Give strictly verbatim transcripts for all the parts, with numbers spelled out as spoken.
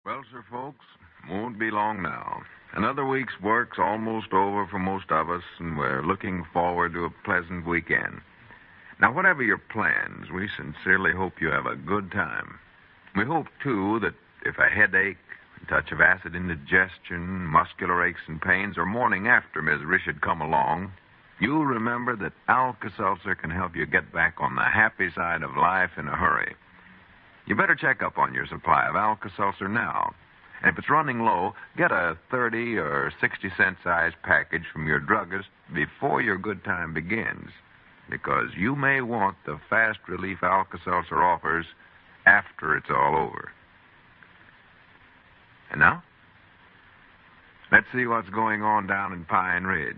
Well, sir, folks, won't be long now. Another week's work's almost over for most of us, and we're looking forward to a pleasant weekend. Now, whatever your plans, we sincerely hope you have a good time. We hope, too, that if a headache, a touch of acid indigestion, muscular aches and pains, or morning after misery should come along, you'll remember that Alka-Seltzer can help you get back on the happy side of life in a hurry. You better check up on your supply of Alka-Seltzer now. And if it's running low, get a thirty or sixty cent size package from your druggist before your good time begins, because you may want the fast relief Alka-Seltzer offers after it's all over. And now, let's see what's going on down in Pine Ridge.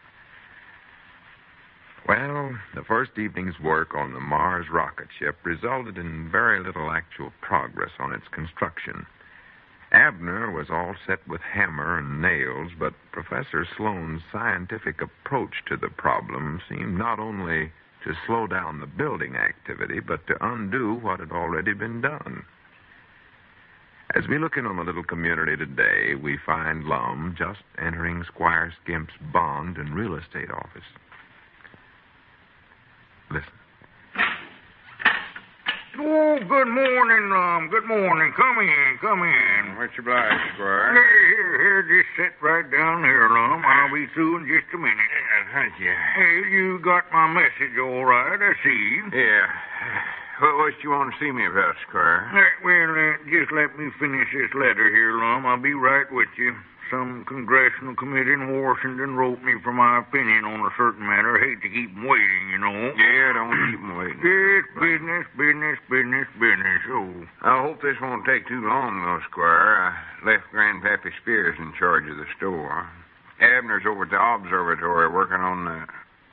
Well, the first evening's work on the Mars rocket ship resulted in very little actual progress on its construction. Abner was all set with hammer and nails, but Professor Sloane's scientific approach to the problem seemed not only to slow down the building activity, but to undo what had already been done. As we look in on the little community today, we find Lum just entering Squire Skimp's bond and real estate office. Listen. Oh, good morning, Lum. Good morning. Come in, come in. What's obliged, Squire? Here, here, here. Just sit right down here, Lum. I'll be through in just a minute. Yeah, thank you. Hey, you got my message all right, I see. Yeah. What was you want to see me about, Squire? Uh, well, uh, just let me finish this letter here, Lum. I'll be right with you. Some congressional committee in Washington wrote me for my opinion on a certain matter. I hate to keep 'em waiting, you know. Yeah, don't keep 'em waiting. Yes, business, business, business, business. Oh. I hope this won't take too long, though, Squire. I left Grandpappy Spears in charge of the store. Abner's over at the observatory working on the...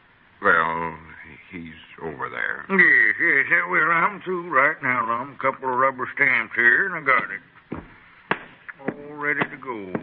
Well, he's over there. Yes, yes. uh, Well, I'm through right now, Lum. A couple of rubber stamps here, and I got it. All ready to go.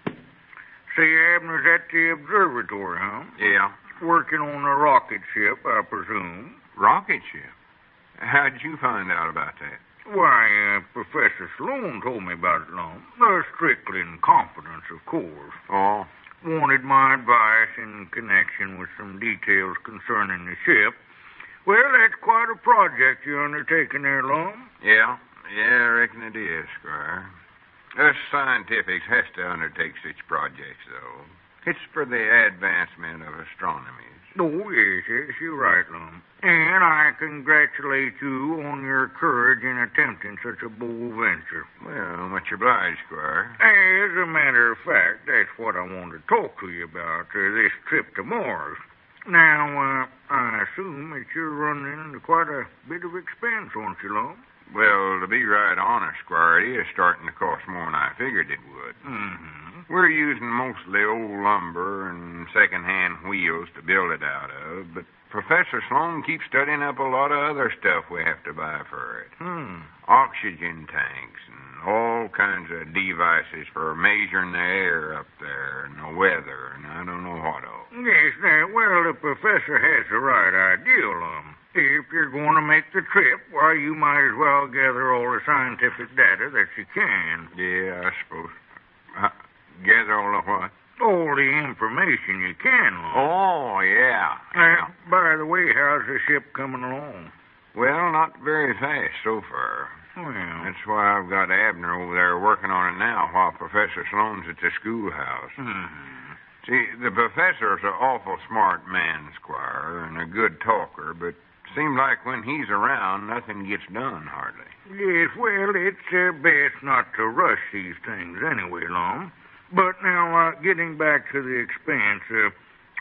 Say, Abner's at the observatory, huh? Yeah. Working on a rocket ship, I presume. Rocket ship? How'd you find out about that? Why, uh, Professor Sloan told me about it, Lum. Uh, strictly in confidence, of course. Oh? Wanted my advice in connection with some details concerning the ship. Well, that's quite a project you're undertaking there, Lum. Yeah. Yeah, I reckon it is, Squire. Us scientifics has to undertake such projects, though. It's for the advancement of astronomy. Oh, yes, yes, you're right, Lum. And I congratulate you on your courage in attempting such a bold venture. Well, much obliged, Squire. As a matter of fact, that's what I wanted to talk to you about, uh, this trip to Mars. Now, uh, I assume that you're running into quite a bit of expense, aren't you, Lum? Well, to be right honest, Squire, it is starting to cost more than I figured it would. Mm-hmm. We're using mostly old lumber and second-hand wheels to build it out of, but Professor Sloan keeps studying up a lot of other stuff we have to buy for it. Hmm. Oxygen tanks and all kinds of devices for measuring the air up there and the weather and I don't know what all. Yes, now, well, the professor has the right idea, Lum. If you're going to make the trip, why, you might as well gather all the scientific data that you can. Yeah, I suppose. Uh, gather all the what? All the information you can, Lum. Oh, yeah. Uh, by the way, how's the ship coming along? Well, not very fast so far. Well, That's why I've got Abner over there working on it now while Professor Sloan's at the schoolhouse. hmm. See, the professor's an awful smart man, Squire, and a good talker, but seems like when he's around, nothing gets done hardly. Yes, well, it's uh, best not to rush these things anyway, Lum. But now, uh, getting back to the expense, uh,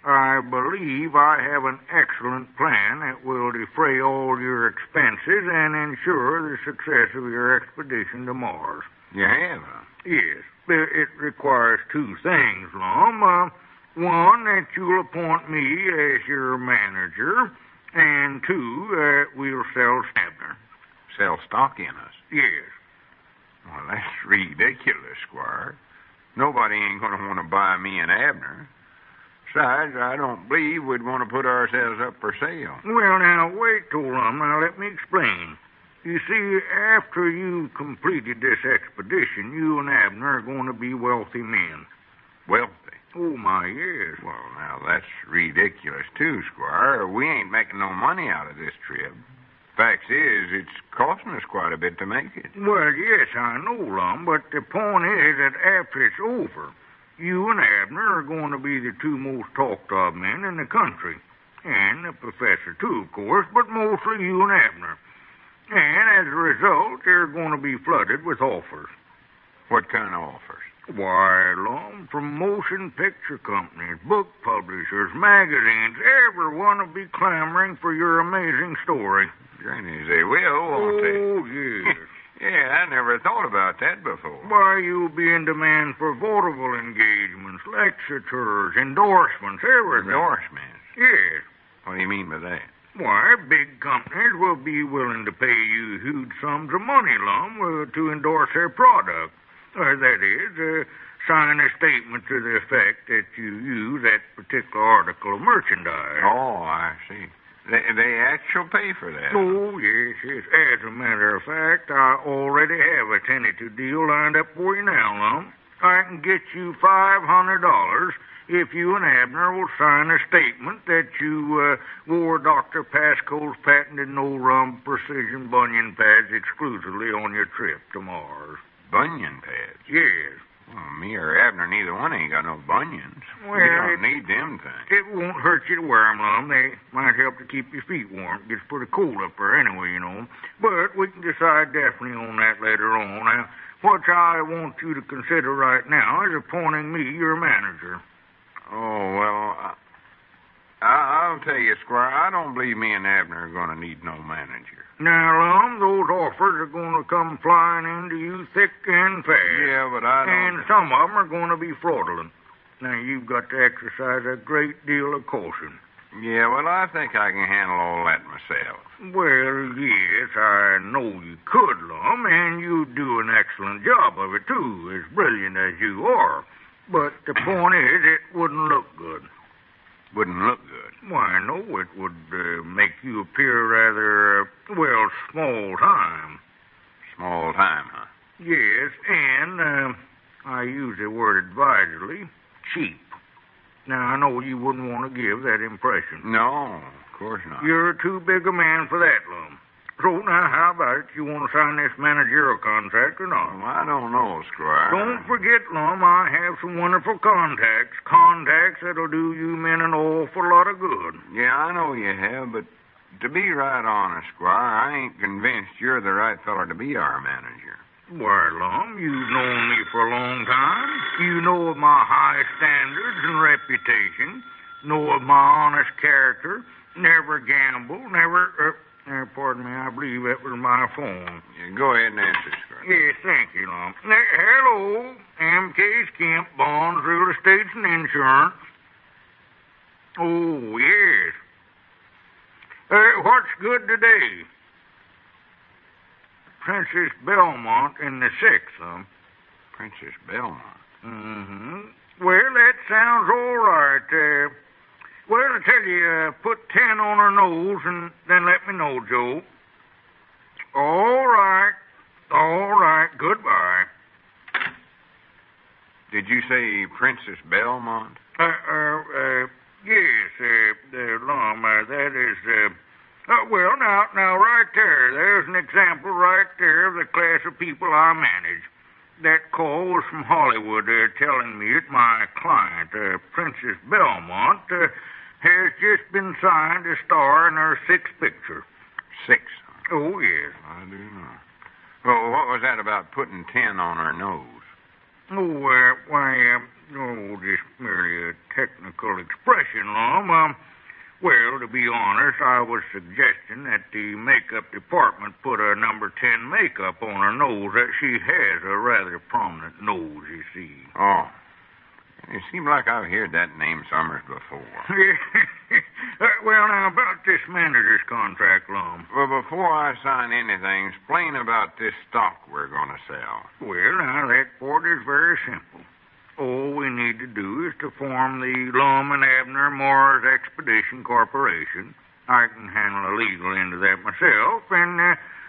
I believe I have an excellent plan that will defray all your expenses and ensure the success of your expedition to Mars. You have, huh? Yes, but it requires two things, Lum. Uh, one, that you'll appoint me as your manager, and two, that we'll sell Abner. Sell stock in us? Yes. Well, that's ridiculous, Squire. Nobody ain't going to want to buy me and Abner. Besides, I don't believe we'd want to put ourselves up for sale. Well, now, wait till, Lum. Now, let me explain. You see, after you've completed this expedition, you and Abner are going to be wealthy men. Wealthy? Oh, my, yes. Well, now, that's ridiculous, too, Squire. We ain't making no money out of this trip. Fact is, it's costing us quite a bit to make it. Well, yes, I know, Lum, but the point is that after it's over, you and Abner are going to be the two most talked of men in the country. And the professor, too, of course, but mostly you and Abner. And as a result, they're going to be flooded with offers. What kind of offers? Why, Lum, from motion picture companies, book publishers, magazines, everyone will be clamoring for your amazing story. Granny, they will, won't they? Oh, yes. Yeah, I never thought about that before. Why, you'll be in demand for vaudeville engagements, lecture tours, endorsements, everything. Endorsements? Yes. What do you mean by that? Why, big companies will be willing to pay you huge sums of money, Lum, uh, to endorse their product. Uh, that is, uh, sign a statement to the effect that you use that particular article of merchandise. Oh, I see. They, they actually pay for that. Oh, yes, yes. As a matter of fact, I already have a tentative deal lined up for you now, Lum. I can get you five hundred dollars if you and Abner will sign a statement that you uh, wore Doctor Pascoe's patented no-rum precision bunion pads exclusively on your trip to Mars. Bunion pads? Yes. Well, me or Abner, neither one ain't got no bunions. Well, we don't it, need them things. It won't hurt you to wear 'em, Lum. They might help to keep your feet warm. It gets pretty cold up there anyway, you know. But we can decide definitely on that later on. Now, what I want you to consider right now is appointing me your manager. Oh, well, I, I, I'll tell you, Squire, I don't believe me and Abner are going to need no manager. Now, Lum, those offers are going to come flying into you thick and fast. Yeah, but I don't... And some of them are going to be fraudulent. Now, you've got to exercise a great deal of caution. Yeah, well, I think I can handle all that myself. Well, yes, I know you could, Lum, and you'd do an excellent job of it, too, as brilliant as you are. But the point is, it wouldn't look good. Wouldn't look good? Why, no, it would uh, make you appear rather, uh, well, small-time. Small-time, huh? Yes, and, uh, I use the word advisedly, cheap. Now, I know you wouldn't want to give that impression. No, of course not. You're too big a man for that, Lum. So, now, how about it? You want to sign this managerial contract or not? Well, I don't know, Squire. Don't forget, Lum, I have some wonderful contacts. Contacts that'll do you men an awful lot of good. Yeah, I know you have, but to be right honest, Squire, I ain't convinced you're the right fellow to be our manager. Why, Lum, you've known me for a long time. You know of my high standards and reputation. Know of my honest character. Never gamble, never... Uh, Uh, pardon me, I believe that was my phone. Yeah, go ahead and answer, Squire. Yes, thank you, Lum. Uh, hello, M K's Kemp, Bonds, Real Estates and Insurance. Oh, yes. Uh, what's good today? Princess Belmont in the sixth, huh? Princess Belmont? Mm-hmm. Well, that sounds all right. Uh, Well, I tell you, uh, put ten on her nose and then let me know, Joe. All right. All right. Goodbye. Did you say Princess Belmont? Uh, uh, uh yes, uh, uh Lum, uh, that is, uh, uh, well, now, now, right there, there's an example right there of the class of people I manage. That call was from Hollywood, uh, telling me that my client, uh, Princess Belmont, uh, has just been signed to star in her sixth picture. Six? Oh, yes. I do know. Well, what was that about putting ten on her nose? Oh, uh, why, uh, oh, just merely a technical expression, Lum. Um, well, to be honest, I was suggesting that the makeup department put a number ten makeup on her nose. That she has a rather prominent nose, you see. Oh. It seems like I've heard that name somewhere before. uh, well, now, about this manager's contract, Lum. Well, before I sign anything, explain about this stock we're going to sell. Well, now, that part is very simple. All we need to do is to form the Lum and Abner Mars Expedition Corporation. I can handle the legal end of that myself, and uh,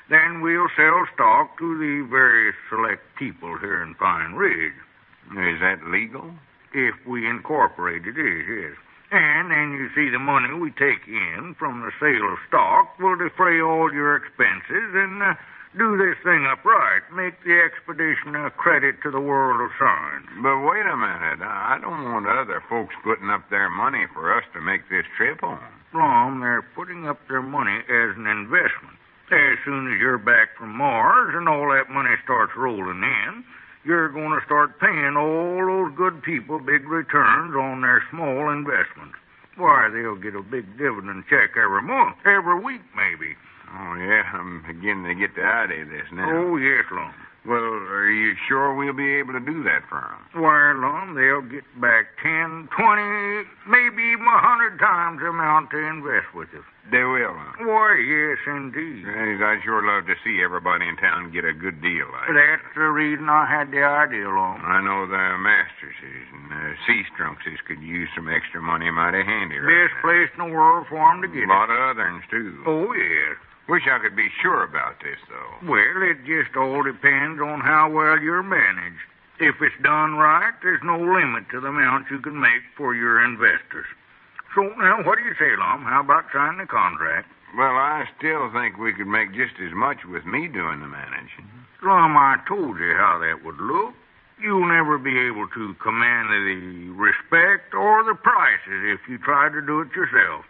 Then we'll sell stock to the various select people here in Pine Ridge. Is that legal? If we incorporate it is, yes. And then you see the money we take in from the sale of stock will defray all your expenses and uh, do this thing up right. Make the expedition a credit to the world of science. But wait a minute. I don't want other folks putting up their money for us to make this trip home. Rom, they're putting up their money as an investment. As soon as you're back from Mars and all that money starts rolling in, you're going to start paying all those good people big returns on their small investments. Why, they'll get a big dividend check every month, every week maybe. Oh, yeah, I'm beginning to get the idea of this now. Oh, yes, Lum. Well, are you sure we'll be able to do that for them? Why, Lum, they'll get back ten, twenty, maybe even a hundred times the amount to invest with us. They will, huh? Why, yes, indeed. Yes, I'd sure love to see everybody in town get a good deal like that. That's the reason I had the idea, Lum. I know the Masterses and the Sea-Strunkses could use some extra money mighty handy right Best now. place in the world for 'em to get A lot of others, too. Oh, yes. Wish I could be sure about this, though. Well, it just all depends on how well you're managed. If it's done right, there's no limit to the amount you can make for your investors. So, now, what do you say, Lum? How about signing the contract? Well, I still think we could make just as much with me doing the managing. Lum, I told you how that would look. You'll never be able to command the respect or the prices if you try to do it yourself.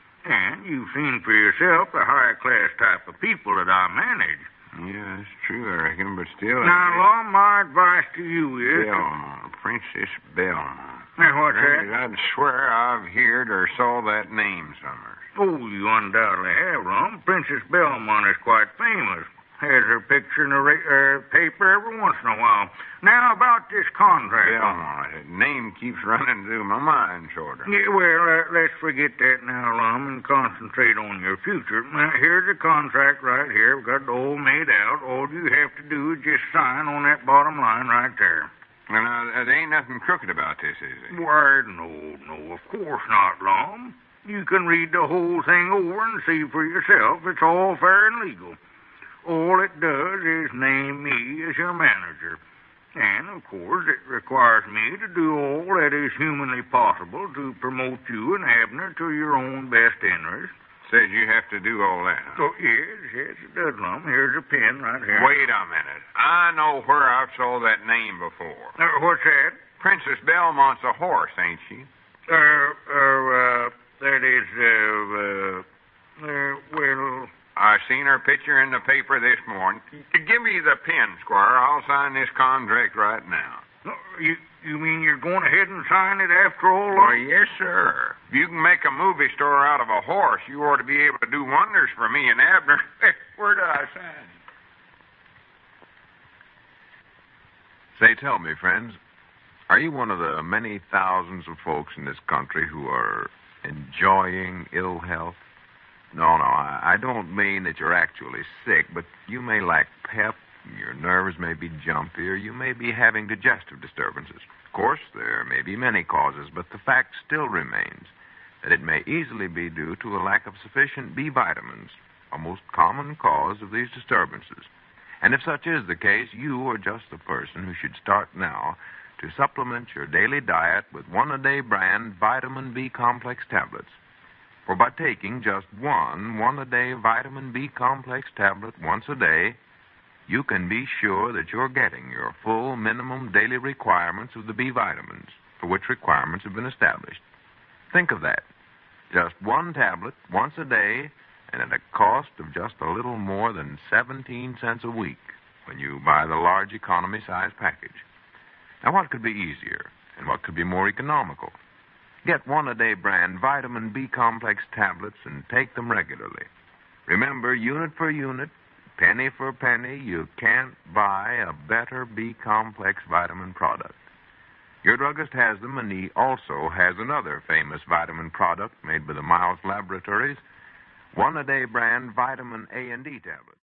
And you've seen for yourself the high-class type of people that I manage. Yeah, that's true, I reckon, but still... Now, Lum, my advice to you is... Belmont, Princess Belmont. Now, what's that? I'd swear I've heard or saw that name somewhere. Oh, you undoubtedly have, Lum. Princess Belmont is quite famous. Has her picture in the ra- uh, paper every once in a while. Now, about this contract. Belmont, that name keeps running through my mind, sort of. Yeah, well, uh, let's forget that now, Lum, and concentrate on your future. Now, here's the contract right here. We've got it all made out. All you have to do is just sign on that bottom line right there. Well, now, there ain't nothing crooked about this, is it? Why, no, no, of course not, Lum. You can read the whole thing over and see for yourself. It's all fair and legal. All it does is name me as your manager. And, of course, it requires me to do all that is humanly possible to promote you and Abner to your own best interest. Says you have to do all that, huh? Oh, yes, yes, it does, Lum. Here's a pen right here. Wait a minute. I know where I saw that name before. Uh, what's that? Princess Belmont's a horse, ain't she? Uh, uh, uh, that is, uh, uh, uh, well... I seen her picture in the paper this morning. Give me the pen, Squire. I'll sign this contract right now. No, you you mean you're going ahead and sign it after all? Why, yes, sir. If you can make a movie star out of a horse, you ought to be able to do wonders for me and Abner. Where do I sign? Say, tell me, friends, are you one of the many thousands of folks in this country who are enjoying ill health? No, no, I, I don't mean that you're actually sick, but you may lack pep, your nerves may be jumpy, or you may be having digestive disturbances. Of course, there may be many causes, but the fact still remains that it may easily be due to a lack of sufficient B vitamins, a most common cause of these disturbances. And if such is the case, you are just the person who should start now to supplement your daily diet with one-a-day brand vitamin B complex tablets. For by taking just one one-a-day vitamin B complex tablet once a day, you can be sure that you're getting your full minimum daily requirements of the B vitamins, for which requirements have been established. Think of that. Just one tablet once a day, and at a cost of just a little more than seventeen cents a week when you buy the large economy size package. Now, what could be easier, and what could be more economical? Get one-a-day brand vitamin B complex tablets and take them regularly. Remember, unit for unit, penny for penny, you can't buy a better B complex vitamin product. Your druggist has them, and he also has another famous vitamin product made by the Miles Laboratories, one-a-day brand vitamin A and D tablets.